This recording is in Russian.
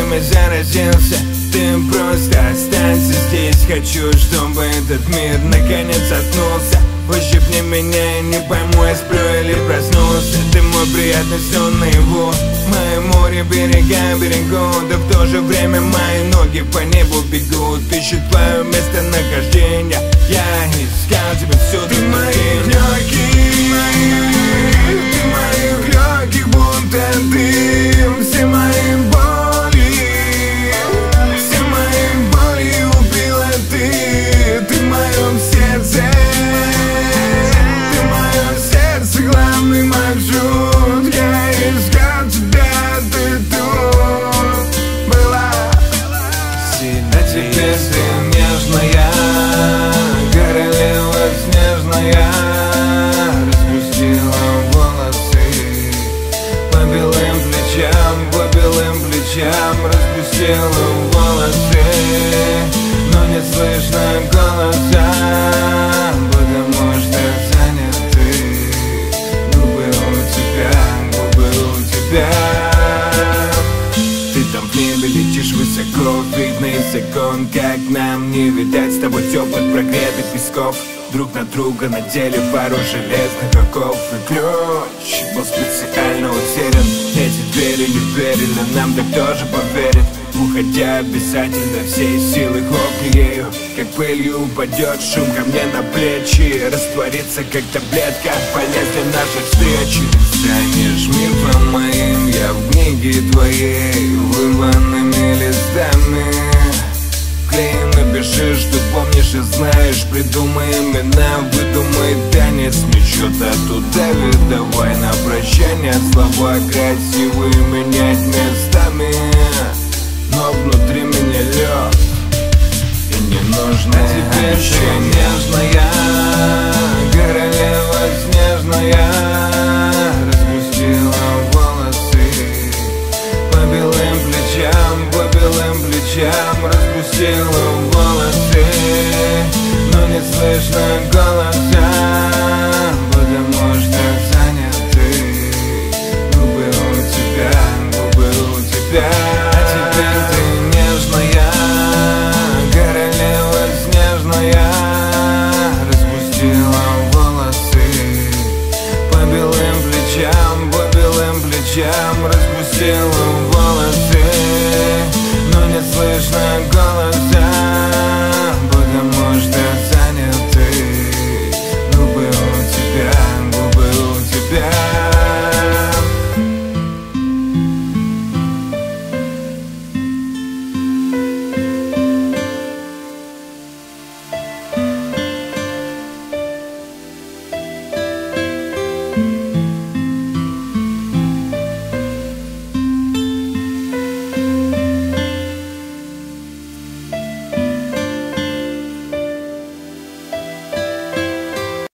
ими заразился. Ты просто останься здесь. Хочу, чтобы этот мир наконец отнулся. Ущипни меня, я не пойму, я сплю или проснулся. Ты мой приятный сон наяву, мои море, берега берегу. Да в то же время мои ноги по небу бегут. Ищу твое местонахождение, я искал тебя всюду. Ты мои легкие, ты моих легких будто дым. Все мои боли, все мои боли убила ты. Ты в моем сердце, главный маршрут. Я искал тебя, ты тут была. А теперь ты нежная, королева снежная. Распустила волосы по белым плечам, распустила волосы, но не слышно голоса, потому что ты там в небе летишь высоко, видно из окон, как нам не видать с тобой теплых прогретых песков. Друг на друга надели пару железных оков, и ключ был специально утерян. Эти двери не верили нам, да кто же поверит? Уходя обязательно всей силы хлопни ею, как пылью упадет шум ко мне на плечи. Растворится как таблетка, полезли наши встречи. Станешь мифом моим, я в книге твоей, вырванными листами. Клеем напиши, что помнишь и знаешь. Придумай имена, выдумай танец. Мечета туда ведь давай на прощание. Слова красивые менять местами, но внутри меня лед и не нужно. А теперь еще нежная, королева снежная. Распустила волосы по белым плечам, распустила волосы, но не слышно голоса, потому что заняты губы у тебя. А теперь ты нежная, королева снежная. Распустила волосы по белым плечам, распустила волосы, но не слышно голоса.